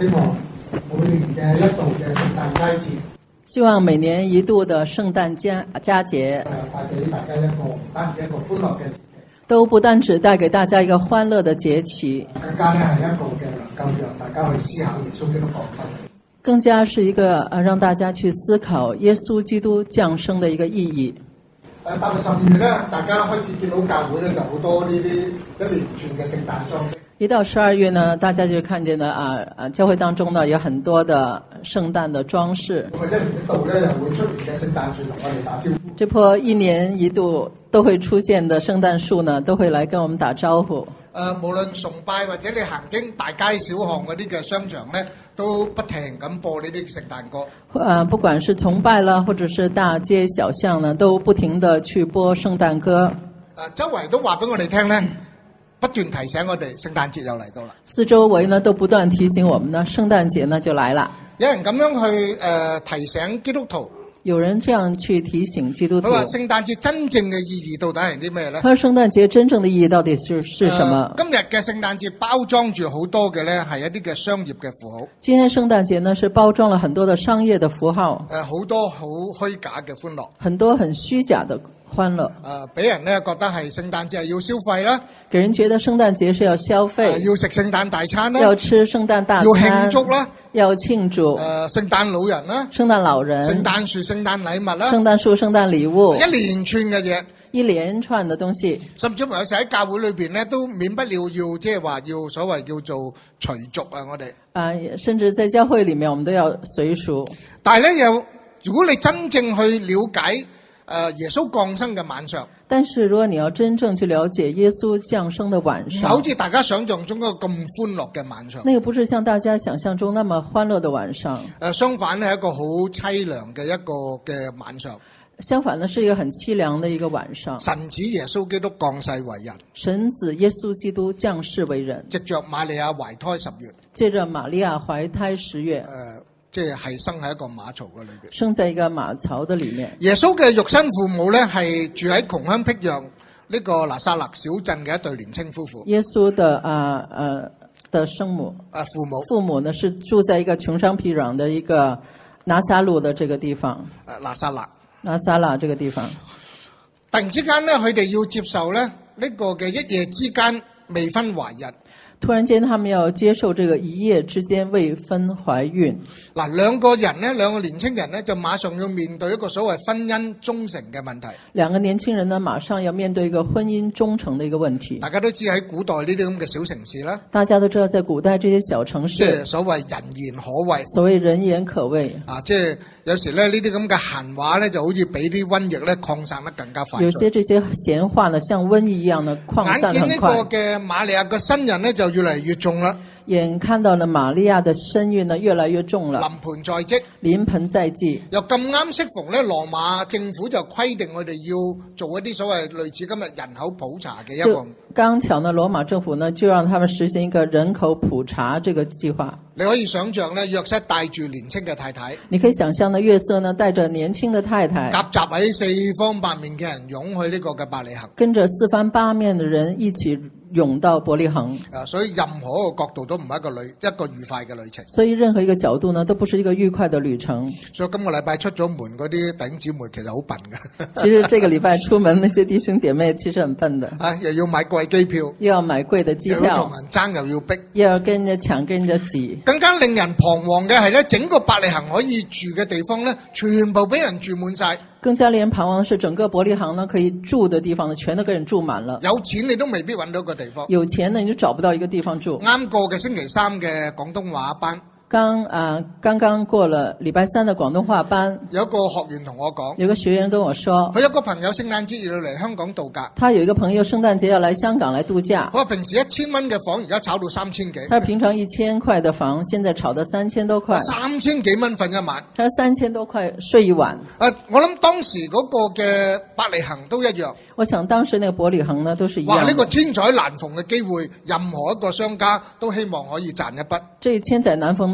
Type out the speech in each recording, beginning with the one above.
希望每年嘅一度嘅聖誕佳節， 希望每年一度的聖誕佳節帶俾大家一個唔單止一個歡樂嘅節期， 都不單止帶給大家一個歡樂的節期， 更加咧係一個嘅能夠讓大家去思考耶穌基督降生， 更加是一個讓大家去思考耶穌基督降生的一個意義。 踏入12月咧，大家開始見到教會咧就好多呢啲一連串嘅聖誕裝飾。 一到12月呢，大家就看見了教會當中呢有很多的聖誕的裝飾。 咁一年一度咧又會出現嘅聖誕樹同我哋打招呼。 這棵一年一度都會出現的聖誕樹呢，都會來跟我們打招呼。 無論崇拜或者你行經大街小巷嗰啲嘅商場咧，都不停咁播呢啲聖誕歌。 不管是崇拜啦，或者是大街小巷呢，都不停地去播聖誕歌。 周圍都話俾我哋聽咧，不斷提醒我哋聖誕節又嚟到啦。 四周圍呢都不斷提醒我們呢，聖誕節呢就來了。 有人咁樣去提醒基督徒。 有人這樣去提醒基督徒。 佢話聖誕節真正嘅意義到底係啲咩咧？ 他說聖誕節真正的意義到底是什麼？ 今日嘅聖誕節包裝住好多嘅咧係一啲嘅商業嘅符號。 今天聖誕節呢是包裝了很多的商業的符號。 好多好虛假嘅歡樂。 很多很虛假的歡樂。 俾人咧覺得係聖誕節係要消費啦。 給人覺得聖誕節是要消費。 要食聖誕大餐啦。 要吃聖誕大餐。 要慶祝啦。 要慶祝。 聖誕老人啦。 聖誕老人。 聖誕樹、聖誕禮物啦。 聖誕樹、聖誕禮物。 一連串嘅嘢。 一連串的東西。 甚至乎有時喺教會裏邊咧，都免不了要即係話要所謂叫做隨俗啊，我哋。 甚至在教會裡面，我們都要隨俗。 但係咧，如果你真正去了解耶穌降生嘅晚上， 但是如果你要真正去了解耶穌降生的晚上， 好似大家想象中嗰個咁歡樂嘅晚上， 那個不是像大家想象中那麼歡樂的晚上。 相反咧係一個好淒涼嘅一個嘅晚上。 相反呢，是一個很淒涼的一個晚上。 神子耶穌基督降世為人。 神子耶穌基督降世為人。 藉着瑪利亞懷胎10月。 借着瑪利亞懷胎10月。 即係生喺一個馬槽嘅裏邊。 生在一個馬槽的裡面。 耶穌嘅肉身父母咧係住喺窮鄉僻壤呢個拿撒勒小鎮嘅一對年輕夫婦。 耶穌的生母。父母呢是住在一個窮鄉僻壤的一個拿撒路的這個地方。 拿撒勒這個地方。 突然之間咧，佢哋要接受咧呢個嘅一夜之間未婚懷孕。 突然間，他們要接受這個一夜之間未婚懷孕。 嗱，兩個年輕人呢，就馬上要面對一個所謂婚姻忠誠嘅問題。 兩個年輕人呢，馬上要面對一個婚姻忠誠的一個問題。 大家都知喺古代呢啲咁嘅小城市啦。 大家都知道，在古代這些小城市， 即係所謂人言可畏。 所謂人言可畏。 即係有時咧呢啲咁嘅閒話咧，就好似比啲瘟疫咧擴散得更加快。 有些這些閒話呢，像瘟疫一樣呢，擴散得很快。眼見呢個嘅瑪利亞嘅身孕呢，就越嚟越重啦。 眼看到了瑪利亞的身孕呢越來越重了。 臨盆在即。 臨盆在即。 又咁啱適逢咧，羅馬政府就規定我哋要做一啲所謂類似今日人口普查嘅一個。 剛巧呢，羅馬政府呢就讓他們實行一個人口普查這個計劃。 你可以想象呢，約瑟帶住年輕嘅太太。 你可以想象呢，約瑟呢帶着年輕的太太。 夾雜喺四方八面嘅人湧去呢個嘅伯利恆。 跟着四方八面嘅人一起湧到伯利恆。 所以任何一個角度都唔係一個愉快嘅旅程。 所以任何一個角度呢，都不是一個愉快的旅程。 所以今個禮拜出咗門嗰啲弟兄姊妹其實好笨㗎。 其實這個禮拜出門那些弟兄姐妹其實很笨的。 又要買貴機票。 又要買貴的機票。 又要同人爭又要逼。 又要跟人家搶跟人家擠。 更加令人彷徨嘅係咧，整個伯利恆可以住嘅地方咧，全部俾人住滿晒。 更加令人彷徨是整個伯利恆呢可以住的地方呢，全都給人住滿了。 有錢你都未必揾到個地方。 有錢呢你就找不到一個地方住。 啱過嘅星期3嘅廣東話班。 剛剛過了禮拜3的廣東話班， 有個學員同我講， 有個學員跟我說， 佢有個朋友聖誕節要嚟香港度假。 他有一個朋友聖誕節要來香港來度假。 佢話平時1000蚊嘅房而家炒到3000幾。 他平常1000塊的房，現在炒到3000多塊。 3000幾蚊瞓一晚。 他說3000多塊睡一晚。 我諗當時嗰個嘅伯利恆都一樣。 我想當時那個伯利恆呢都是一樣。 哇！呢個千載難逢嘅機會，任何一個商家都希望可以賺一筆。 這千載難逢的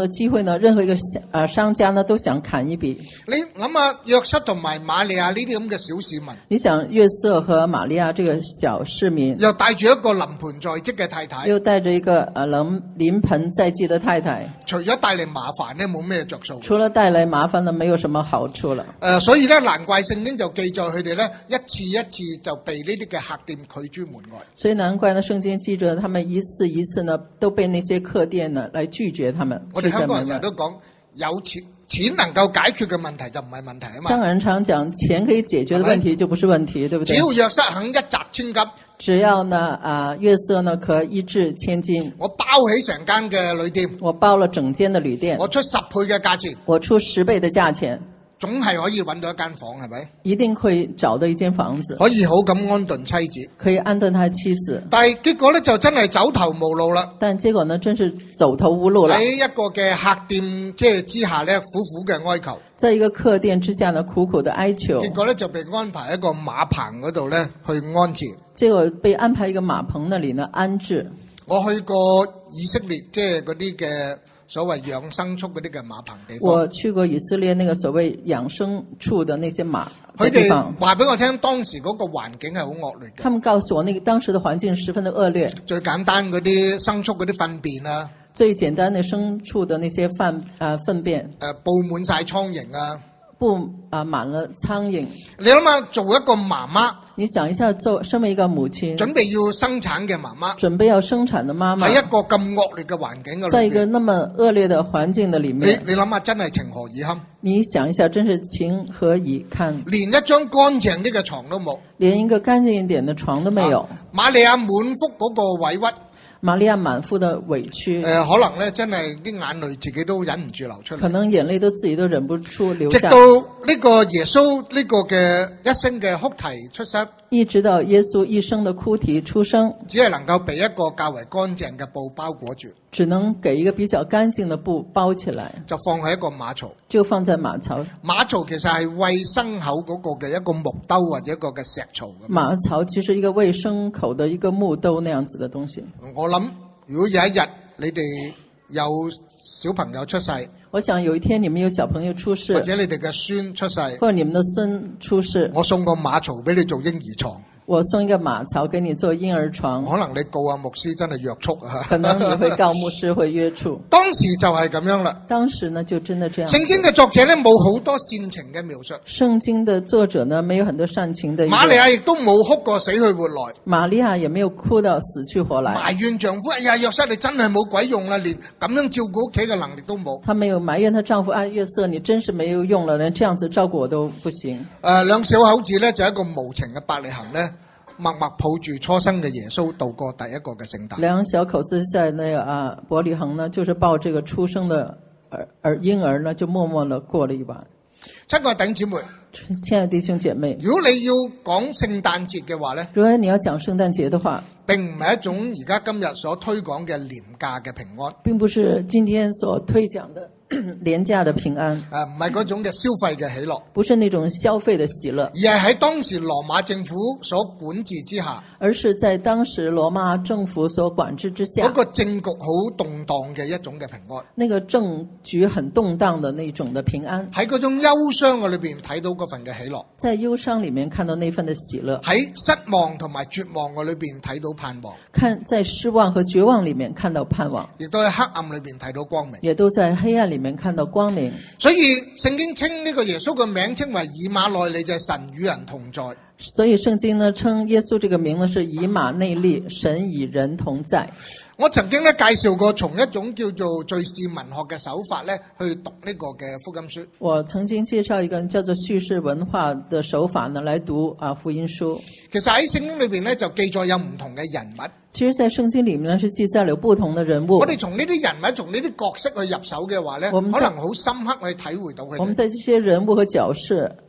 的機會呢，任何一個商家呢都想砍一筆。 你諗下約瑟同埋瑪利亞呢啲咁嘅小市民， 你想約瑟和瑪利亞這個小市民， 又帶住一個臨盆在即嘅太太， 又帶着一個臨盆在即的太太， 除咗帶嚟麻煩呢，冇咩着數。 除了帶來麻煩呢，沒有什麼好處了。 所以呢，難怪聖經就記載佢哋呢一次一次就被呢啲嘅客店拒諸門外。 所以難怪呢，聖經記着他們一次一次呢都被那些客店呢來拒絕他們。 我哋香港人成日都講有錢能夠解決嘅問題就唔係問題啊嘛。 香港人常講錢可以解決的問題就不是問題，對不對？ 只要約瑟肯一擲千金， 只要呢約瑟呢可一擲千金， 我包起成間嘅旅店， 我包了整間的旅店， 我出10倍嘅價錢， 我出10倍的價錢， 總係可以揾到一間房，係咪？ 一定可以找到一間房子， 可以好咁安頓妻子， 可以安頓他妻子。 但係結果呢就真係走投無路啦。 但結果呢真是走投無路了。 喺一個嘅客店之下呢，苦苦嘅哀求。 在一個客店之下呢，苦苦的哀求。 結果呢就被安排一個馬棚嗰度呢去安置。 結果被安排一個馬棚那裡呢安置。 我去過以色列，即係嗰啲嘅所謂養生畜嗰啲嘅馬棚地方。 我去過以色列那個所謂養生畜的那些馬佢地方。 哋話俾我聽，當時嗰個環境係好惡劣嘅。 他們告訴我，那個當時的環境十分的惡劣。 最簡單嗰啲牲畜嗰啲糞便啊。 最簡單的牲畜的那些糞便。 布滿晒蒼蠅啊。 滿了蒼蠅。 你諗下，做一個媽媽， 你想一下，身為一個母親， 準備要生產嘅媽媽， 準備要生產的媽媽， 喺一個咁惡劣嘅環境嘅裏面， 在一個那麼惡劣的環境的裡面， 你諗下，真係情何以堪？ 你想一下，真是情何以堪？ 連一張乾淨啲嘅床都冇， 連一個乾淨一點的床都沒有。 瑪利亞滿腹嗰個委屈。 瑪利亞滿腹的委屈， 可能咧真係啲眼淚自己都忍唔住流出嚟， 可能眼淚都自己都忍不住流下。 直到呢個耶穌呢個嘅一聲嘅哭啼出聲， 一直到耶穌一聲的哭啼出聲， 只係能夠被一個較為乾淨嘅布包裹住， 只能給一個比較乾淨的布包起來， 就放喺一個馬槽， 就放在馬槽。 馬槽其實係餵牲口嗰個嘅一個木兜或者一個嘅石槽。 馬槽其實一個餵牲口的一個木兜那樣子的東西。 我諗如果有一日你哋有小朋友出世， 我想有一天你們有小朋友出世， 或者你哋嘅孫出世， 或者你們的孫出世， 我送個馬槽俾你做嬰兒床。 我送一個馬槽給你做嬰兒床， 可能你告阿牧師真係約束啊！ 可能你會告牧師會約束。 當時就係咁樣啦。 當時呢就真的這樣。 聖經嘅作者呢冇好多煽情嘅描述。 聖經的作者呢沒有很多煽情的。 瑪利亞亦都冇哭過死去活來。 瑪利亞也沒有哭到死去活來。 埋怨丈夫，哎呀，約瑟你真係冇鬼用啦，連咁樣照顧屋企嘅能力都冇。 她沒有埋怨她丈夫，啊，約瑟你真是沒有用了，連這樣子照顧我都不行。 兩小口子呢就一個無情嘅伯利恆呢，默默抱住初生嘅耶穌度過第一個嘅聖誕。 兩小口子在那個伯利恆呢，就是抱這個出生的嬰兒呢，就默默地過了一晚。 親愛弟兄姐妹， 親愛的弟兄姐妹， 如果你要講聖誕節嘅話呢， 如果你要講聖誕節的話， 並唔係一種而家今日所推廣嘅廉價嘅平安， 並不是今天所推講的廉價的平安， 唔係嗰種嘅消費嘅喜樂， 不是那種消費的喜樂， 而係喺當時羅馬政府所管治之下， 而是在當時羅馬政府所管制之下， 嗰個政局好動盪嘅一種嘅平安， 那個政局很動盪的那種的平安， 喺嗰種憂傷嘅裏邊睇到嗰份嘅喜樂， 在憂傷裡面看到那份的喜樂， 喺失望同埋絕望嘅裏邊睇到盼望， 在失望和絕望裡面看到盼望， 亦都喺黑暗裏邊睇到光明， 也都在黑暗裡面看到光明。 所以聖經稱呢個耶穌嘅名稱為以馬內利，就係神與人同在。 所以聖經呢稱耶穌這個名呢是以馬內利，神與人同在。 我曾經咧介紹過從一種叫做敘事文學嘅手法咧去讀呢個嘅福音書。我曾經介紹一個叫做敘事文化的手法呢來讀福音書。 其實喺聖經裏邊咧就記載有唔同嘅人物。 其實在聖經裡面呢是記載了不同的人物。 我哋從呢啲人物從呢啲角色去入手嘅話咧，可能好深刻去體會到佢哋。 我們在這些人物和角色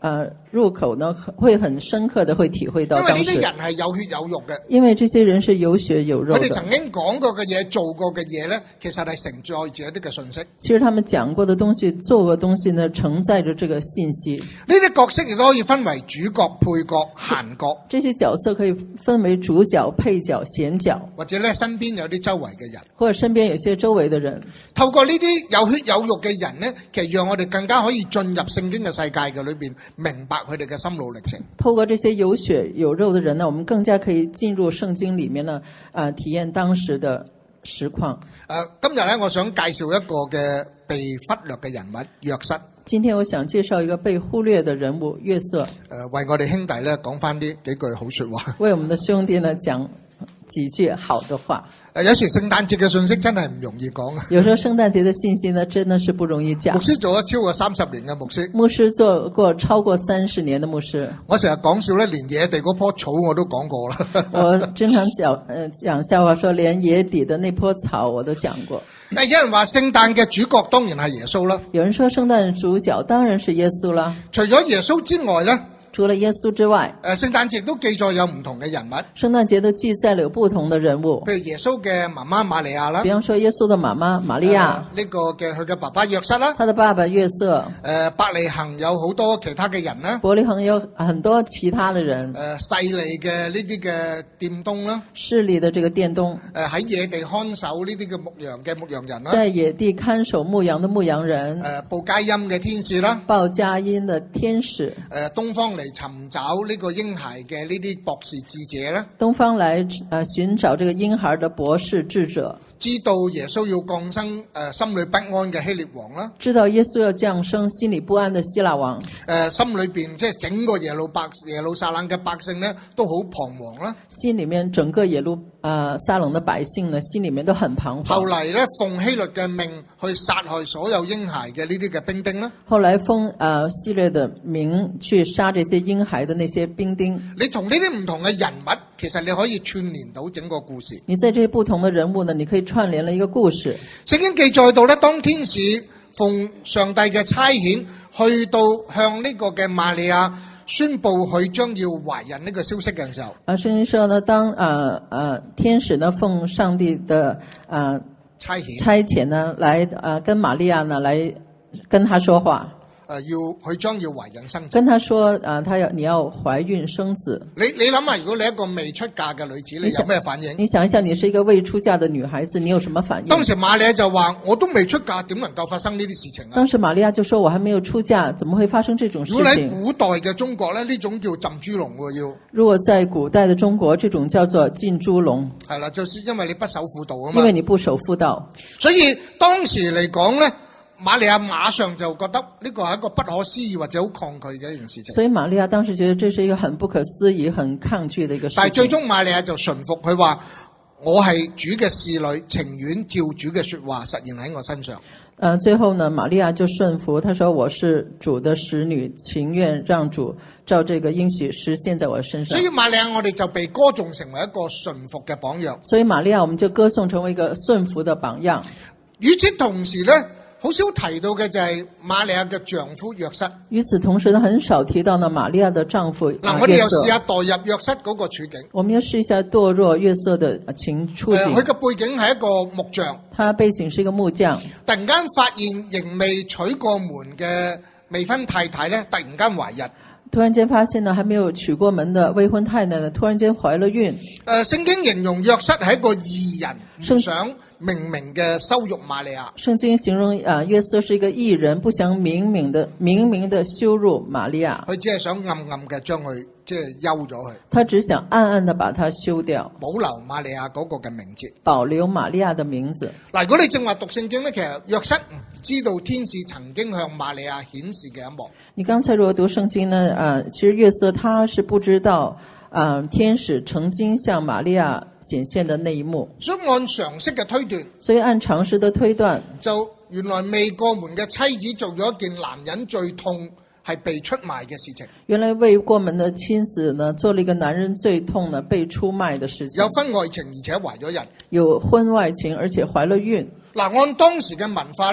入口呢，會很深刻的會體會到當時。 因為呢啲人係有血有肉嘅。 因為這些人是有血有肉的。 佢哋曾經講過嘅嘢、做過嘅嘢咧，其實係承載住一啲嘅信息。 其實他們講過的東西、做過的東西呢，承載着這個信息。 呢啲角色亦都可以分為主角、配角、閒角。 這些角色可以分為主角、配角、閒角。 或者咧，身邊有啲周圍嘅人。 或者身邊有些周圍的人。 透過呢啲有血有肉嘅人咧，其實讓我哋更加可以進入聖經嘅世界嘅裏邊，明白佢哋嘅心路歷程。 透過這些有血有肉的人呢，我們更加可以進入聖經裡面呢，體驗當時的實況。 今日咧，我想介紹一個嘅被忽略嘅人物約瑟。 今天我想介紹一個被忽略的人物約瑟。 為我哋兄弟咧講翻啲幾句好說話。 為我們的兄弟呢講幾句好的話。 有時聖誕節嘅信息真係唔容易講啊。 有時候聖誕節的信息呢，真的是不容易講。 牧師做咗超過30年嘅牧師。 牧師做過超過30年的牧師。我成日講笑咧，連野地嗰棵草我都講過啦。 我經常講笑話，說連野地的那棵草我都講過。 有人話聖誕嘅主角當然係耶穌啦。 有人說聖誕主角當然是耶穌啦。 除咗耶穌之外呢， 除了耶穌之外， 聖誕節都記載有唔同嘅人物。 聖誕節都記載了有不同的人物。 譬如耶穌嘅媽媽瑪利亞啦。 比方說耶穌的媽媽瑪利亞。 呢個嘅佢嘅爸爸約瑟啦。 他的爸爸約瑟。 伯利恆有好多其他嘅人啦。 伯利恆有很多其他的人。 勢利嘅呢啲嘅店東啦。 勢利的這個店東。 喺野地看守呢啲嘅牧羊嘅牧羊人啦。 在野地看守牧羊的牧羊人。 報佳音嘅天使啦。 報佳音的天使。 東方嚟尋找呢個嬰孩嘅呢啲博士智者啦。 東方來尋找這個嬰孩的博士智者。 知道耶穌要降生，心裏不安嘅希臘王啦。 知道耶穌要降生，心裏不安的希臘王。 心裏邊即係整個耶路撒冷嘅百姓呢都好彷徨啦。 心裏面整個耶路撒冷的百姓呢，心裏面都很彷徨。 後嚟咧，奉希律嘅命去殺害所有嬰孩嘅呢啲嘅兵丁啦。 後來奉希律的名去殺這些嬰孩的那些兵丁。 你同呢啲唔同嘅人物，其實你可以串聯到整個故事。 你在這些不同的人物呢，你可以串聯了一個故事。 聖經記載到咧，當天使奉上帝嘅差遣，去到向呢個嘅瑪利亞宣布佢將要懷孕呢個消息嘅時候， 聖經說呢，當天使呢奉上帝的差遣呢，來跟瑪利亞呢來跟他說話。 佢將要懷孕生子。 跟他說你要懷孕生子。 你諗下，如果你一個未出嫁嘅女子，你有咩反應？ 你想一下，你是一個未出嫁的女孩子，你有什麼反應？ 當時瑪利亞就話：我都未出嫁，點能夠發生呢啲事情啊？ 當時瑪利亞就說：我還沒有出嫁，怎麼會發生這種事情？ 如果喺古代嘅中國咧，呢種叫浸豬籠喎要。 如果在古代的中國，這種叫做浸豬籠。 係啦，就是因為你不守婦道啊嘛。 因為你不守婦道。 所以當時嚟講咧，瑪利亞馬上就覺得呢個係一個不可思議或者好抗拒嘅一件事情。 所以瑪利亞當時覺得這是一個很不可思議、很抗拒的一個事情。 但係最終瑪利亞就順服，佢話：我係主嘅侍女，情願照主嘅說話實現喺我身上。 最後呢，瑪利亞就順服，她說：我是主的使女，情願讓主照這個應許實現在我身上。 所以瑪利亞我哋就被歌頌成為一個順服嘅榜樣。 所以瑪利亞我們就歌頌成為一個順服的榜樣。 與此同時呢，好少提到嘅就係瑪利亞嘅丈夫約瑟。 與此同時呢，很少提到呢瑪利亞的丈夫約瑟。 我哋又試下代入約瑟嗰個處境。 我們要試一下墮入約瑟的處境。 佢嘅背景係一個木匠。 他背景是一個木匠。 突然間發現仍未娶過門嘅未婚太太呢，突然間懷孕。 突然間發現呢，還沒有娶過門的未婚太太呢，突然間懷了孕。 聖經形容約瑟係一個義人，唔想明明嘅羞辱瑪利亞。 聖經形容約瑟是一個義人，不想明明的羞辱瑪利亞。 佢只係想暗暗嘅將佢即係休咗佢。 他只想暗暗的把他休掉， 保留瑪利亞嗰個嘅名字。 保留瑪利亞的名字。 嗱，如果你正話讀聖經呢，其實約瑟唔知道天使曾經向瑪利亞顯示嘅一幕。 你剛才如果讀聖經呢，其實約瑟他是不知道天使曾經向瑪利亞顯現的那一幕。 所以按常識嘅推斷， 所以按常識的推斷， 就原來未過門嘅妻子做咗一件男人最痛係被出賣嘅事情。 原來未過門的妻子呢，做了一個男人最痛呢被出賣的事情。 有婚外情而且懷咗孕。 有婚外情而且懷了孕。 嗱，按當時嘅文化呢，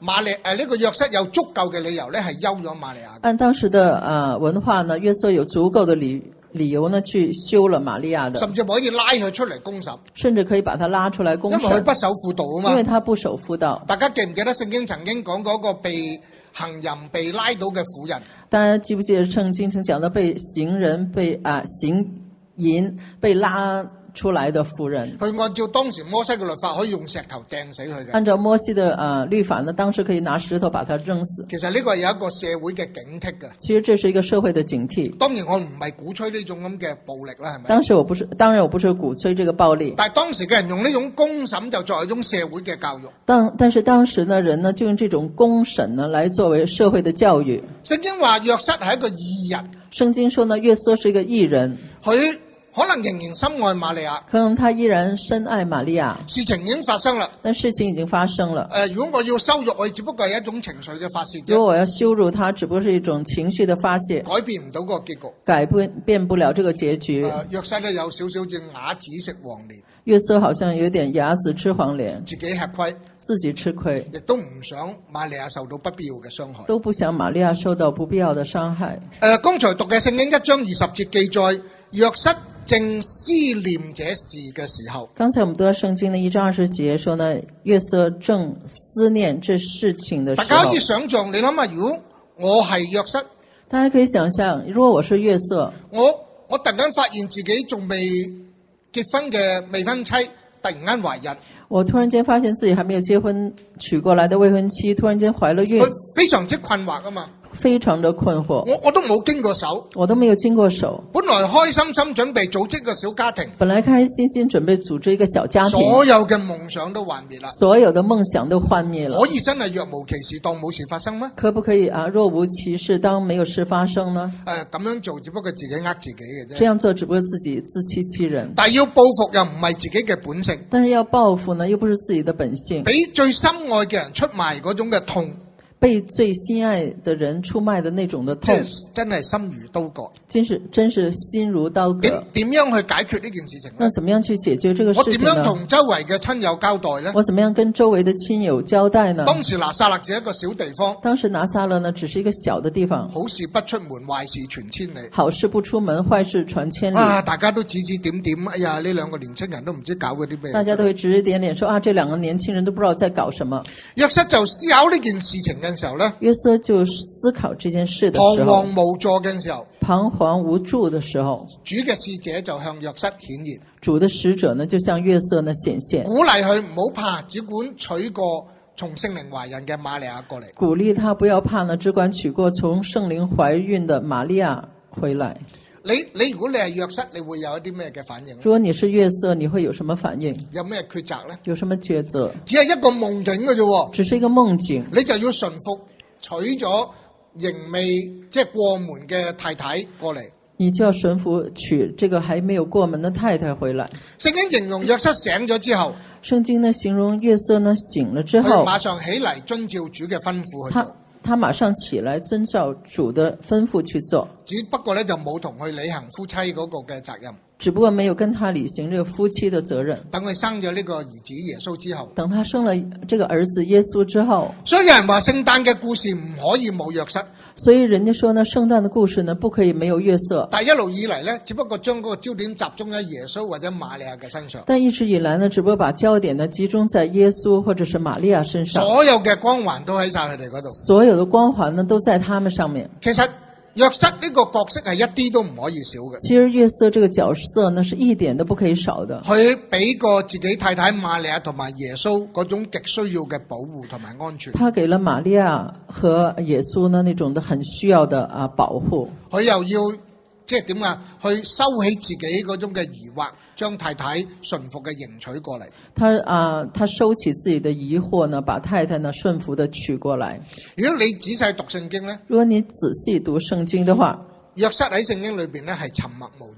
呢個約瑟有足夠嘅理由咧係休咗瑪利亞。 按當時的文化呢，約瑟有足夠的理由呢去休了瑪利亞的， 甚至可以拉佢出嚟公審， 甚至可以把他拉出來公審， 因為佢不守婦道啊嘛。 因為他不守婦道。 大家記唔記得聖經曾經講嗰個被行淫被拉到嘅婦人？ 大家記不記得聖經曾講到被行人行淫被拉出來的婦人？ 佢按照當時摩西嘅律法，可以用石頭掟死佢嘅。 按照摩西的律法呢，當時可以拿石頭把他扔死。 其實呢個係有一個社會嘅警惕嘅。 其實這是一個社會的警惕。 當然我唔係鼓吹呢種咁嘅暴力啦，係咪？ 當然我不是鼓吹這個暴力。 但係當時嘅人用呢種公審就作為一種社會嘅教育。 但是當時呢人呢就用這種公審呢來作為社會的教育。 聖經話約瑟係一個義人。 聖經說呢約瑟是一個義人。 佢可能仍然深愛瑪利亞， 可能他依然深愛瑪利亞。 事情已經發生啦， 但事情已經發生了。 如果我要羞辱佢，只不過係一種情緒嘅發泄。 如果我要羞辱他，只不過是一種情緒的發泄， 改變唔到個結局， 改變不了這個結局。 約瑟咧有少少似啞子食黃連， 約瑟好像有點啞子吃黃連， 自己吃虧， 自己吃虧， 亦都唔想瑪利亞受到不必要嘅傷害， 都不想瑪利亞受到不必要的傷害。 剛才讀嘅聖經1章20節記載，約瑟正思念這事嘅時候， 剛才我們讀到聖經的1章20節說呢，約瑟正思念這事情的時候。 大家可以想象，你諗下，如果我係約瑟， 大家可以想象，如果我是約瑟， 我突然間發現自己仲未結婚嘅未婚妻突然間懷孕， 我突然間發現自己還沒有結婚娶過來的未婚妻突然間懷了孕， 佢非常之困惑啊嘛。 非常的困惑， 我都冇經過手， 我都沒有經過手。 本來開心心準備組織個小家庭， 本來開開心心準備組織一個小家庭， 所有嘅夢想都幻滅啦， 所有的夢想都幻滅了。 可以真係若無其事當冇事發生咩？ 可不可以若無其事當沒有事發生呢？ 咁樣做只不過自己呃自己嘅啫。 這樣做只不過自己自欺欺人。 但係要報復又唔係自己嘅本性， 但是要報復呢，又不是自己的本性。 俾最心愛嘅人出賣嗰種嘅痛。 被最心愛的人出賣的那種的痛， 真係心如刀割， 真是心如刀割。 點樣去解決呢件事情呢？ 那怎麼樣去解決這個事情呢？ 我點樣同周圍嘅親友交代呢？ 我怎麼樣跟周圍的親友交代呢？ 當時拿撒勒只係一個小地方， 當時拿撒勒呢只是一個小的地方， 好事不出門，壞事傳千里。 好事不出門，壞事傳千里。 大家都指指點點，哎呀，呢兩個年輕人都唔知搞嗰啲咩。 大家都會指指點點說這兩個年輕人都不知道在搞什麼。 約瑟就思考呢件事情嘅時候呢， 約瑟就思考這件事的時候， 彷徨無助嘅時候， 彷徨無助的時候， 主嘅使者就向約瑟顯現。 主的使者呢就向約瑟呢顯現， 鼓勵佢唔好怕，只管娶過從聖靈懷孕嘅瑪利亞過嚟。 鼓勵他不要怕呢，只管娶過從聖靈懷孕的瑪利亞回來。 你如果你係約瑟，你會有一啲咩嘅反應？ 如果你是約瑟，你會有什麼反應？ 有咩抉擇呢？ 有什麼抉擇？ 只係一個夢境嘅啫， 只是一個夢境， 你就要順服娶咗仍未即係過門嘅太太過嚟。 你就要順服娶這個還沒有過門的太太回來。 聖經形容約瑟醒咗之後， 聖經呢形容約瑟呢醒了之後， 佢馬上起嚟遵照主嘅吩咐去做。 他馬上起來遵照主的吩咐去做， 只不過咧就冇同佢履行夫妻嗰個嘅責任， 只不過沒有跟他履行這個夫妻的責任。 等佢生咗呢個兒子耶穌之後， 等他生了這個兒子耶穌之後， 所以有人話聖誕嘅故事唔可以冇約瑟。 所以人家說呢，聖誕的故事呢不可以沒有約瑟。 但一路以嚟呢，只不過將嗰個焦點集中喺耶穌或者瑪利亞嘅身上。 但一直以來呢，只不過把焦點呢集中在耶穌或者是瑪利亞身上。 所有嘅光環都喺晒佢哋嗰度。 所有的光環呢都在他們上面。 其實約瑟呢個角色係一啲都唔可以少嘅。 其實約瑟這個角色呢是一點都不可以少的。 佢俾過自己太太瑪利亞同埋耶穌嗰種極需要嘅保護同埋安全。 他給了瑪利亞和耶穌呢那種的很需要的保護。 佢又要即係點啊？去收起自己嗰種嘅疑惑，將太太順服嘅迎娶過嚟。 他收起自己的疑惑呢，把太太呢順服的娶過來。 如果你仔細讀聖經呢， 如果你仔細讀聖經的話， 約瑟喺聖經裏邊呢係沉默無言。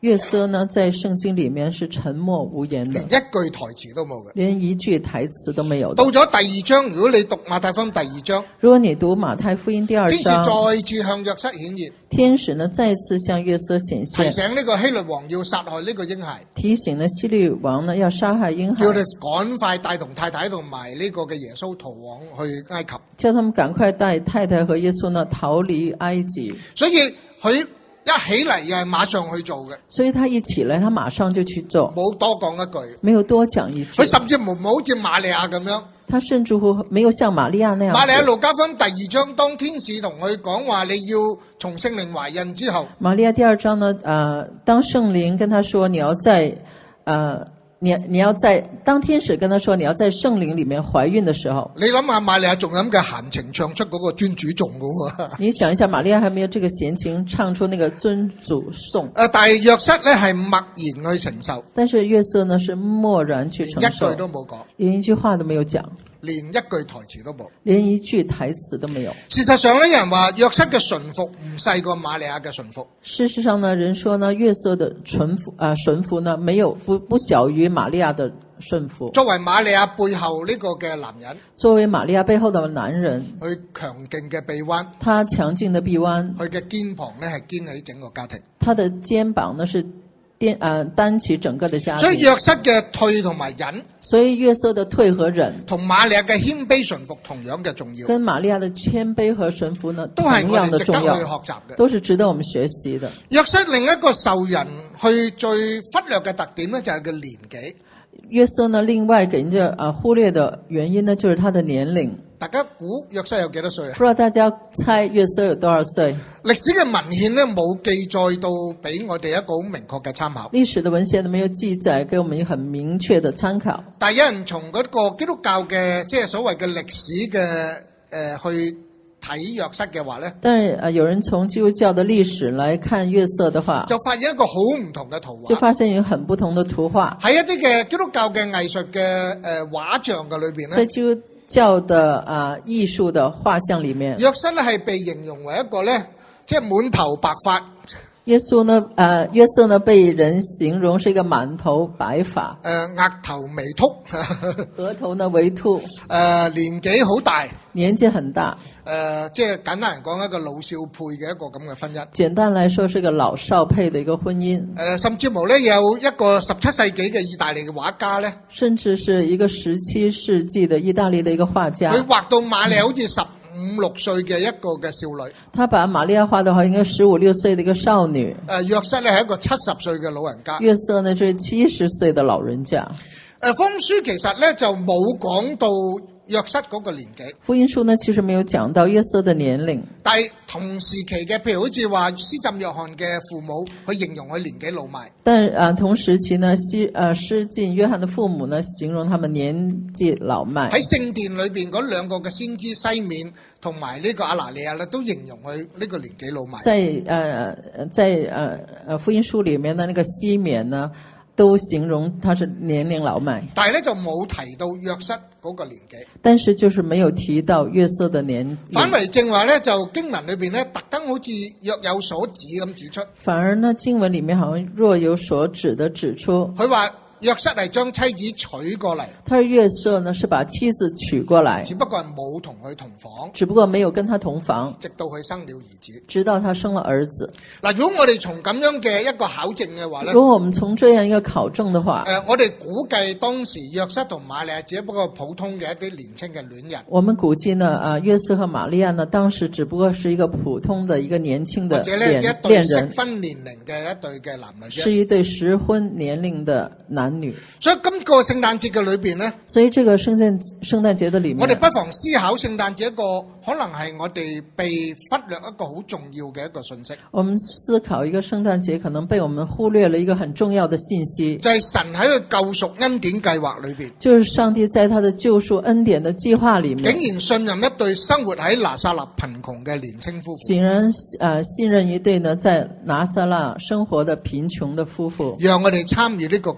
約瑟呢在聖經裡面是沉默無言的， 連一句台詞都冇嘅。 連一句台詞都沒有的。 到咗第二章，如果你讀馬太福音第二章， 如果你讀馬太福音第二章， 天使再次向約瑟顯現， 天使呢再次向約瑟顯現， 提醒呢個希律王要殺害呢個嬰孩， 提醒呢希律王呢要殺害嬰孩， 叫佢趕快帶同太太同埋呢個嘅耶穌逃往去埃及， 叫他們趕快帶太太和耶穌呢逃離埃及。 所以佢一起嚟又係馬上去做嘅， 所以他一起來，他馬上就去做， 冇多講一句， 沒有多講一句。 佢甚至冇好似瑪利亞咁樣， 他甚至乎沒有像瑪利亞那樣。 瑪利亞路加福音第二章，當天使同佢講話你要從聖靈懷孕之後， 瑪利亞第二章呢，當聖靈跟他說你要在你要在當天使跟他說你要在聖靈裡面懷孕的時候， 你諗下瑪利亞仲有咁嘅閒情唱出嗰個尊主頌嘅喎。 你想一下，瑪利亞還沒有這個閒情唱出那個尊主頌。 但係約瑟咧係默然去承受， 但是約瑟呢是默然去承受， 一句都冇講， 連一句話都沒有講， 連一句台詞都冇， 連一句台詞都沒有。 事實上咧，有人話約瑟嘅順服唔細過瑪利亞嘅順服。 事實上呢，人說呢，約瑟的順服呢，沒有不小於瑪利亞的順服。 作為瑪利亞背後呢個嘅男人， 作為瑪利亞背後的男人， 佢強勁嘅臂彎， 他強勁的臂彎， 佢嘅肩膀咧係肩起整個家庭， 他的肩膀呢是擔起整個的家庭。 所以約瑟嘅退同埋忍， 所以約瑟的退和忍， 同瑪利亞嘅謙卑順服同樣嘅重要， 跟瑪利亞的謙卑和順服呢， 都係我哋值得去學習嘅， 都是值得我們學習的。 約瑟另一個受人去最忽略嘅特點咧，就係佢年紀。 約瑟呢，另外給人家忽略的原因呢，就是他的年齡。 大家估約瑟有幾多歲啊？ 不知道大家猜約瑟有多少歲？ 歷史嘅文獻呢冇記載到俾我哋一個好明確嘅參考。 歷史的文獻呢沒有記載給我們一個很明確的參考。 但係有人從嗰個基督教嘅即係所謂嘅歷史嘅去睇約瑟嘅話咧， 但係有人從基督教的歷史來看約瑟的話， 就發現一個好唔同嘅圖畫， 就發現有很不同的圖畫。 喺一啲嘅基督教嘅藝術嘅畫像嘅裏邊咧， 在基督教的藝術的畫像裡面， 約瑟咧係被形容為一個咧即係滿頭白髮。 約瑟呢被人形容是一個滿頭白髮， 額頭微禿， 額頭呢微禿， 年紀好大， 年紀很大， 即係簡單嚟講一個老少配嘅一個咁嘅婚姻。 簡單來說是一個老少配的一個婚姻。 甚至乎咧有一個17世紀嘅意大利嘅畫家咧， 甚至是一個17世紀的意大利的一個畫家， 佢畫到瑪利亞好似15、16歲嘅一個嘅少女。他把瑪利亞畫到好應該15、16歲的一個少女。 約瑟咧係一個70歲嘅老人家。 約瑟呢是70歲的老人家。 福音書其實咧就冇講到約瑟嗰個年紀。 福音書呢其實沒有講到約瑟的年齡。 但係同時期嘅，譬如好似話施浸約翰嘅父母，去形容佢年紀老邁。 但同時期呢，施浸約翰的父母呢，形容他們年紀老邁。喺聖殿裏邊嗰兩個嘅先知西面同埋呢個亞拿尼亞咧，都形容佢呢個年紀老邁。 在福音書裡面的那個西面呢，都形容他是年齡老邁。 但係咧就冇提到約瑟嗰個年紀。 但是就是沒有提到約瑟的年齡。 反為正話咧，就經文裏邊咧，特登好似若有所指咁指出。 反而呢，經文裡面好像若有所指的指出。 佢話約瑟係將妻子娶過嚟。 他約瑟呢是把妻子娶過來， 只不過係冇同佢同房。 只不過沒有跟他同房， 直到佢生了兒子。 直到他生了兒子。 嗱，如果我哋從咁樣嘅一個考證嘅話咧， 如果我們從這樣一個考證的話， 我哋估計當時約瑟同瑪利亞只不過普通嘅一啲年輕嘅戀人。 我們估計呢，約瑟和瑪利亞呢，當時只不過是一個普通的一個年輕的戀人，或者呢一對適婚年齡嘅一對嘅男女，是一對適婚年齡的男女。 所以今個聖誕節嘅裏邊呢， 所以這個聖誕節的裡面， 我哋不妨思考聖誕節一個可能係我哋被忽略一個好重要嘅一個信息。 我們思考一個聖誕節可能被我們忽略了一個很重要的信息， 就係神喺佢救贖恩典計劃裏邊， 就是上帝在他的救贖恩典的計劃裡面， 竟然信任一對生活喺拿撒勒貧窮嘅年輕夫婦， 竟然信任一對呢在拿撒勒生活的貧窮的夫婦， 讓我哋參與呢個救贖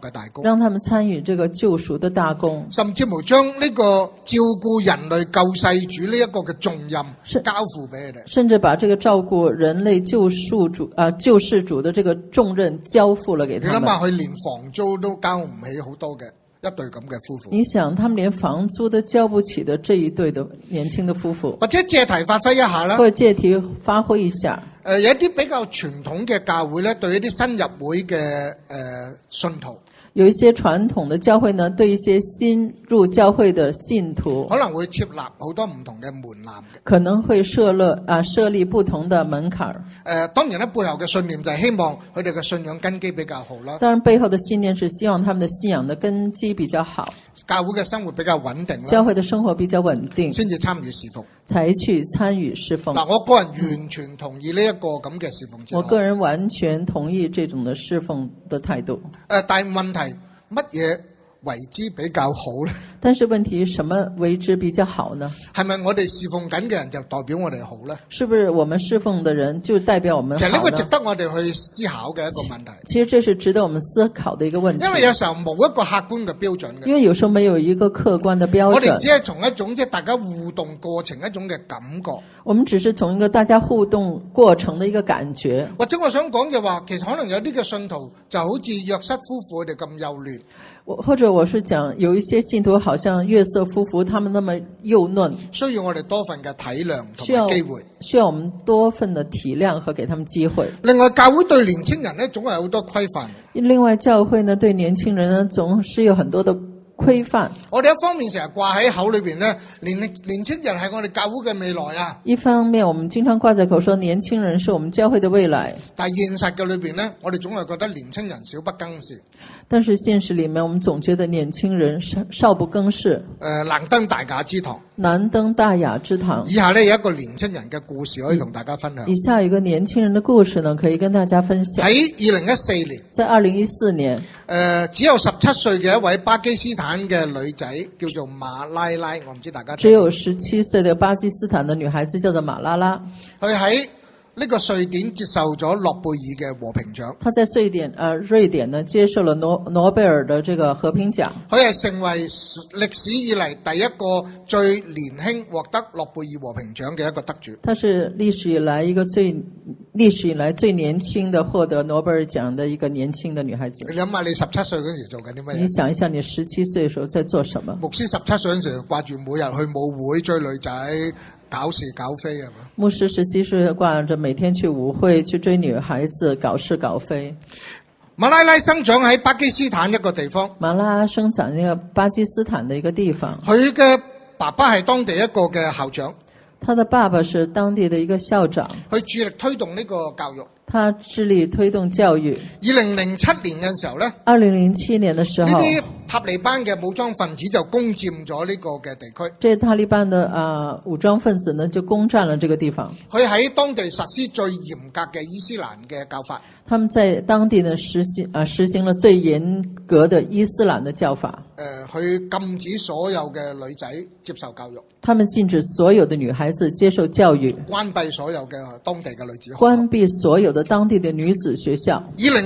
嘅大功， 讓他們參與這個救贖的大功， 甚至乎將呢個照顧人類救世主呢一個嘅重任交付俾佢哋， 甚至把這個照顧人類救世主的這個重任交付了給他們。 你諗下，佢連房租都交唔起好多嘅一對咁嘅夫婦。 你想，他們連房租都交不起的這一對的年輕的夫婦， 或者借題發揮一下啦， 或者借題發揮一下。 有一啲比較傳統嘅教會咧，對一啲新入會嘅信徒， 有一些傳統的教會呢，對一些新入教會的信徒， 可能會設立好多唔同嘅門檻嘅， 可能會設立不同的門檻。 當然咧，背後嘅信念就係希望佢哋嘅信仰根基比較好啦。 當然背後的信念是希望他們的信仰的根基比較好， 教會嘅生活比較穩定啦， 教會的生活比較穩定， 先至參與侍奉， 才去參與侍奉。 嗱，我個人完全同意呢一個咁嘅侍奉制度。 我個人完全同意這種的侍奉的態度。 但係問題，乜嘢為之比較好呢？ 但是問題，什麼為之比較好呢？ 係咪我哋侍奉緊嘅人就代表我哋好呢？ 是不是我們侍奉的人就代表我們好呢？ 其實呢個值得我哋去思考嘅一個問題。 其實這是值得我們思考的一個問題。 因為有時候冇一個客觀嘅標準嘅。 因為有時候沒有一個客觀的標準。 我哋只係從一種即係大家互動過程一種嘅感覺。 我們只是從一個大家互動過程的一個感覺。 或者我想講嘅話，其實可能有啲嘅信徒就好似約瑟夫婦佢哋咁幼嫩。 或者我是講有一些信徒好像約瑟夫婦他們那麼幼嫩， 需要我哋多份嘅體諒同埋機會， 需要我們多份的體諒和給他們機會。 另外教會對年輕人呢總係有好多規範。 另外教會呢對年輕人呢總是有很多的規範。 我哋一方面成日掛喺口裏邊呢，年輕人係我哋教會嘅未來啊。 一方面我們經常掛在口說年輕人是我們教會的未來， 但係現實嘅裏邊呢，我哋總係覺得年輕人少不更事。 但是現實裏面我們總覺得年輕人少不更事。 難登大雅之堂。 難登大雅之堂。 以下呢有一個年輕人嘅故事可以同大家分享。 以下有一個年輕人的故事呢，可以跟大家分享。 喺2014年。 在2014年。 只有17歲嘅一位巴基斯坦嘅女仔叫做馬拉拉，我唔知大家。 只有17歲的巴基斯坦的女孩子叫做馬拉拉。 佢喺呢個瑞典接受咗諾貝爾嘅和平獎。 他在瑞典呢接受了諾貝爾的這個和平獎。佢係成為歷史以嚟第一個最年輕獲得諾貝爾和平獎嘅一個得主。 他是歷史以來最年輕的獲得諾貝爾獎的一個年輕的女孩子。 你諗下你17歲嗰時做緊啲乜嘢？ 你想一下你17歲嘅時候在做什麼？ 牧師17歲嗰時掛住每日去舞會追女仔。搞事搞非係嘛？ 牧師17歲掛着每天去舞會去追女孩子搞事搞非。 馬拉拉生長喺巴基斯坦一個地方。 馬拉拉生長喺一個巴基斯坦的一個地方。 佢嘅爸爸係當地一個嘅校長。 他的爸爸是當地的一個校長。 佢致力推動呢個教育。 他致力推動教育。 2007年嘅時候呢 ，2007年的時候， 呢啲塔利班嘅武裝分子就攻佔咗呢個嘅地區。 這塔利班的武裝分子呢就攻佔了這個地方。 佢喺當地實施最嚴格嘅伊斯蘭嘅教法。 他們在當地呢實行了最嚴格的伊斯蘭的教法。 佢禁止所有嘅女仔接受教育。 他們禁止所有的女孩子接受教育。 關閉所有嘅當地嘅女子學校。 關閉所有的當地的女子學校。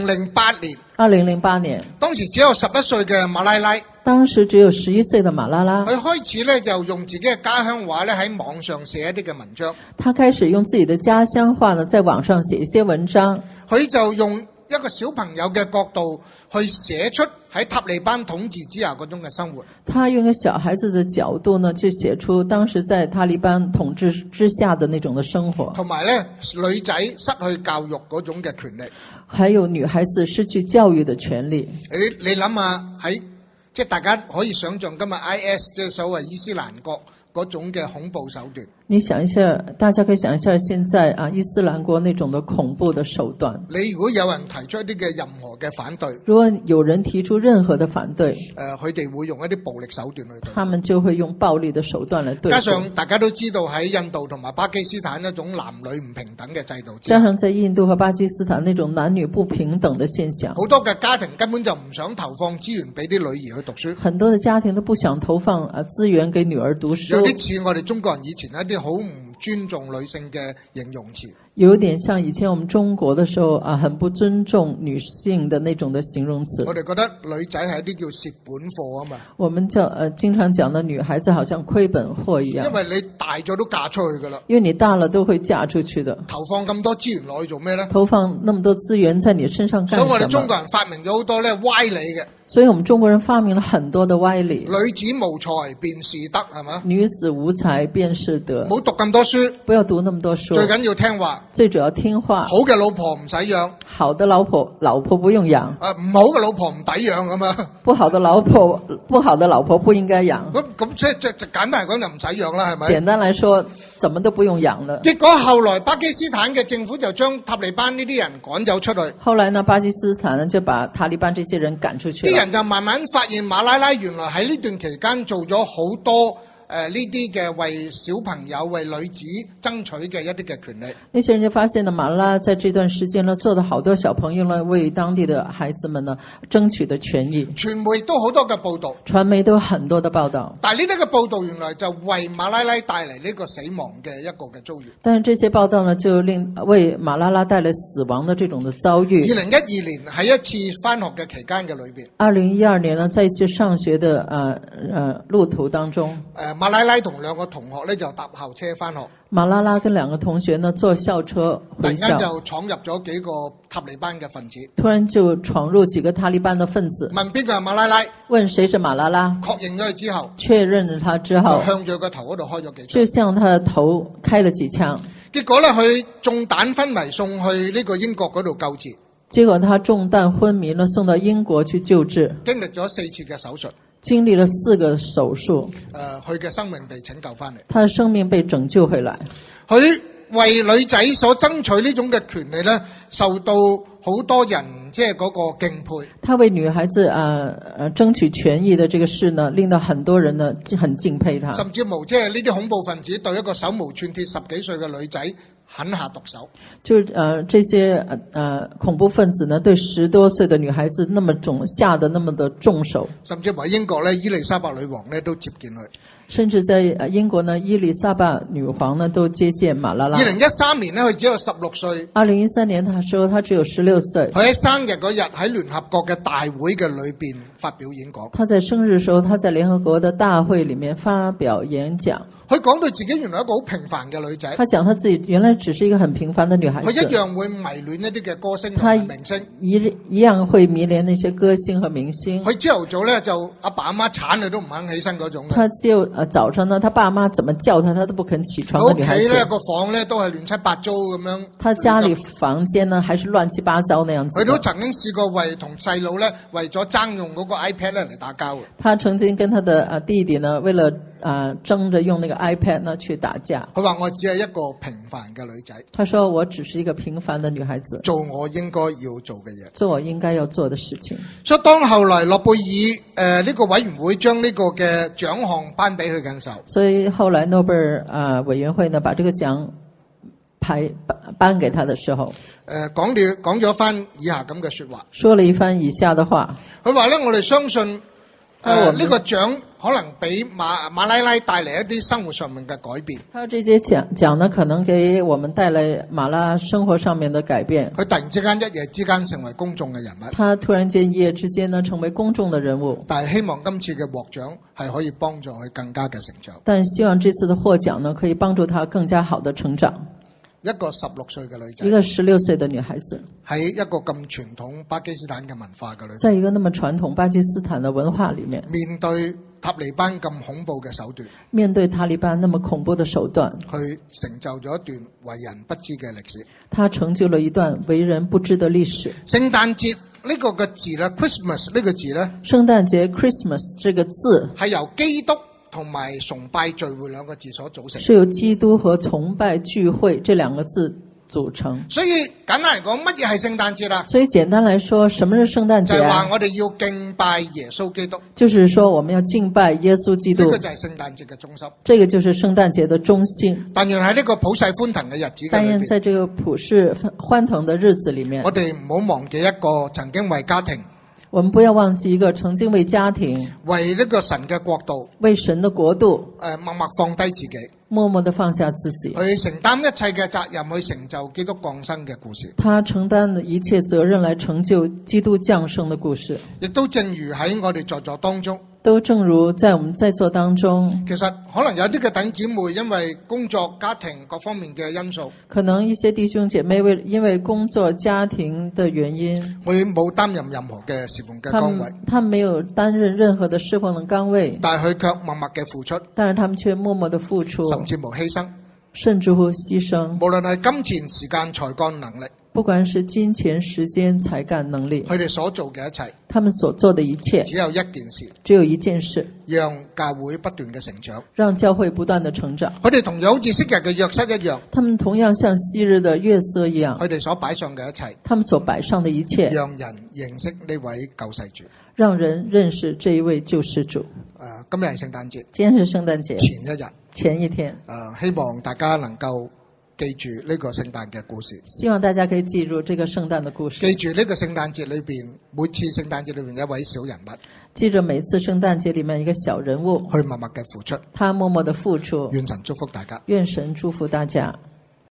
2008年。當時只有11歲嘅馬拉拉。 當時只有11歲的馬拉拉。 佢開始咧就用自己嘅家鄉話咧喺網上寫一啲嘅文章。 他開始用自己的家鄉話呢，在網上寫一些文章。 佢就用一個小朋友嘅角度去寫出喺塔利班統治之下嗰種嘅生活。 他用一個小孩子的角度呢，去寫出當時在塔利班統治之下的那種的生活。 同埋咧，女仔失去教育嗰種嘅權利。 還有女孩子失去教育的權利。 你諗下喺即係大家可以想象今日 IS 即係所謂伊斯蘭國嗰種嘅恐怖手段。 你想一下，大家可以想一下現在伊斯蘭國那種的恐怖的手段。 你如果有人提出一啲嘅任何嘅反對， 如果有人提出任何的反對， 佢哋會用一啲暴力手段去對。 他們就會用暴力的手段來對。 加上大家都知道喺印度同埋巴基斯坦一種男女唔平等嘅制度之下。 加上在印度和巴基斯坦那種男女不平等的現象。 好多嘅家庭根本就唔想投放資源俾啲女兒去讀書。 很多的家庭都不想投放資源給女兒讀書。 有啲似我哋中國人以前一啲好唔尊重女性嘅形容詞。 有點像以前我們中國的時候啊，很不尊重女性的那種的形容詞。 我哋覺得女仔係一啲叫蝕本貨啊嘛。 我們經常講的女孩子好像虧本貨一樣。 因為你大咗都嫁出去噶啦。 因為你大了都會嫁出去的。 投放咁多資源落去做咩呢？ 投放那麼多資源在你身上幹什麼？ 所以我哋中國人發明咗好多咧歪理嘅。 所以我們中國人發明了很多的歪理。 女子無才便是德，係嘛？ 女子無才便是德。 唔好讀咁多書。 不要讀那麼多書。 最緊要聽話。 最主要聽話。 好嘅老婆唔使養。 好的老婆不用養。 唔好嘅老婆唔抵養咁嘛。 不好的老婆不應該養。 咁即係簡單嚟講就唔使養啦，係咪？ 簡單來說，怎麼都不用養了。 結果後來巴基斯坦嘅政府就將塔利班呢啲人趕走出去。 後來呢，巴基斯坦呢就把塔利班這些人趕出去了。 啲人就慢慢發現馬拉拉原來喺呢段期間做咗好多呢啲嘅為小朋友為女子爭取嘅一啲嘅權利。 那些人就發現呢，馬拉拉在這段時間呢做了好多小朋友呢為當地的孩子們呢爭取的權益。 傳媒都好多嘅報道。 傳媒都很多的報道。 但係呢啲嘅報道原來就為馬拉拉帶嚟呢個死亡嘅一個嘅遭遇。 但是這些報道呢就為馬拉拉帶來死亡的這種的遭遇。 2012年喺一次返學嘅期間嘅裏邊。 2012年呢在一次上學的路途當中。 馬拉拉同兩個同學咧就搭校車返學。 馬拉拉跟兩個同學呢坐校車回校。突然間就闖入咗幾個塔利班嘅分子。 突然就闖入幾個塔利班的分子。 問邊個係馬拉拉？ 問誰是馬拉拉？ 確認咗佢之後。 確認了他之後。 向住個頭嗰度開咗幾槍。 就向他的頭開了幾槍。 結果咧，佢中彈昏迷送去呢個英國嗰度救治。 結果他中彈昏迷了，送到英國去救治。 經歷咗4次嘅手術。 經歷了4個手術。 佢嘅生命被拯救翻嚟。 他的生命被拯救回來。 佢為女仔所爭取呢種嘅權利咧，受到好多人即係嗰個敬佩。 他為女孩子爭取權益的這個事呢，令到很多人呢很敬佩他。 甚至乎即係呢啲恐怖分子對一個手無寸鐵10幾歲嘅女仔狠下毒手。 就這些恐怖分子呢，對10多歲的女孩子下得那麼的重手。 甚至乎英國咧，伊麗莎白女王咧都接見佢。 甚至在英國呢，伊麗莎白女皇呢都接見馬拉拉。 2013年呢，佢只有16歲。 2013年他說他只有16歲。 佢喺生日嗰日喺聯合國嘅大會嘅裏邊發表演講。 他在生日時候，他在聯合國的大會裡面發表演講。 佢講到自己原來一個好平凡嘅女仔。 他講他自己原來只是一個很平凡的女孩子。 佢一樣會迷戀一啲嘅歌星同埋明星。 一樣會迷戀那些歌星和明星。 佢朝頭早咧就阿爸阿媽鏟佢都唔肯起身嗰種。 他就早上呢，他爸媽怎麼叫他都不肯起床的女孩子。 屋企咧個房咧都係亂七八糟咁樣。 他家裡房間呢還是亂七八糟那樣子。 佢都曾經試過為同細佬咧為咗爭用嗰個 iPad 咧嚟打交。 他曾經跟他的弟弟呢為了爭着用那個 iPad 呢去打架。 佢話我只係一個平凡嘅女仔。 他說我只是一個平凡的女孩子。 做我應該要做嘅嘢。 做我應該要做的事情。 所以當後來諾貝爾呢個委員會將呢個嘅獎項頒俾佢嘅時候。 所以後來諾貝爾委員會呢把這個獎頒給他的時候。 講咗翻以下咁嘅說話。 說了一番以下的話。 佢話咧，我哋相信呢個獎可能俾馬拉拉帶嚟一啲生活上面嘅改變。 他這些獎呢，可能給我們帶來馬拉生活上面的改變。 佢突然之間一夜之間成為公眾嘅人物。 他突然間一夜之間呢成為公眾的人物。 但係希望今次嘅獲獎係可以幫助佢更加嘅成長。 但希望這次的獲獎呢，可以幫助他更加好的成長。 一個16歲嘅女仔， 一個16歲的女孩子， 喺一個咁傳統巴基斯坦嘅文化嘅裏面， 在一個那麼傳統巴基斯坦的文化裡面， 面對塔利班咁恐怖嘅手段， 面對塔利班那麼恐怖的手段， 去成就咗一段為人不知嘅歷史。 他成就了一段為人不知的歷史。 聖誕節呢個嘅字咧 ，Christmas 呢個字咧， 聖誕節 Christmas 這個字係由基督同埋崇拜聚會兩個字所組成， 是由基督和崇拜聚會這兩個字組成。 所以簡單嚟講，乜嘢係聖誕節啦？ 所以簡單來說，什麼是聖誕節？ 就係話我哋要敬拜耶穌基督。 就是說我們要敬拜耶穌基督。 呢個就係聖誕節嘅中心。 這個就是聖誕節的中心。 但願喺呢個普世歡騰嘅日子裏邊， 但願在這個普世歡騰的日子裡面， 我哋唔好忘記一個曾經為家庭。 我們不要忘記一個曾經為家庭、 為呢個神嘅國度、 為神的國度， 默默放低自己， 默默地放下自己， 去承擔一切嘅責任，去成就基督降生嘅故事。 他承擔了一切責任來成就基督降生的故事。 亦都正如喺我哋在座當中， 都正如在我們在座當中， 其實可能有啲嘅弟兄姊妹因為工作、家庭各方面嘅因素， 可能一些弟兄姐妹因為工作、家庭的原因， 會冇擔任任何嘅侍奉嘅崗位， 他沒有擔任任何的侍奉的崗位， 但係佢卻默默嘅付出， 但是他們卻默默的付出， 甚至無犧牲， 甚至乎犧牲， 無論係金錢、時間、才幹、能力， 不管是金錢、時間、才幹、能力， 佢哋所做嘅一切， 他們所做的一切， 只有一件事， 只有一件事， 讓教會不斷嘅成長， 讓教會不斷的成長。 佢哋同樣好似昔日嘅約瑟一樣， 他們同樣像昔日的約瑟一樣， 佢哋所擺上嘅一切， 他們所擺上的一切， 讓人認識呢位救世主， 讓人認識這一位救世主。 今日係聖誕節， 今天是聖誕節前一天， 前一天， 希望大家能夠記住呢個聖誕嘅故事， 希望大家可以記住這個聖誕的故事， 記住呢個聖誕節裏邊，每次聖誕節裏邊有一位小人物， 記着每次聖誕節裏面一個小人物去默默嘅付出， 他默默的付出， 願神祝福大家， 願神祝福大家。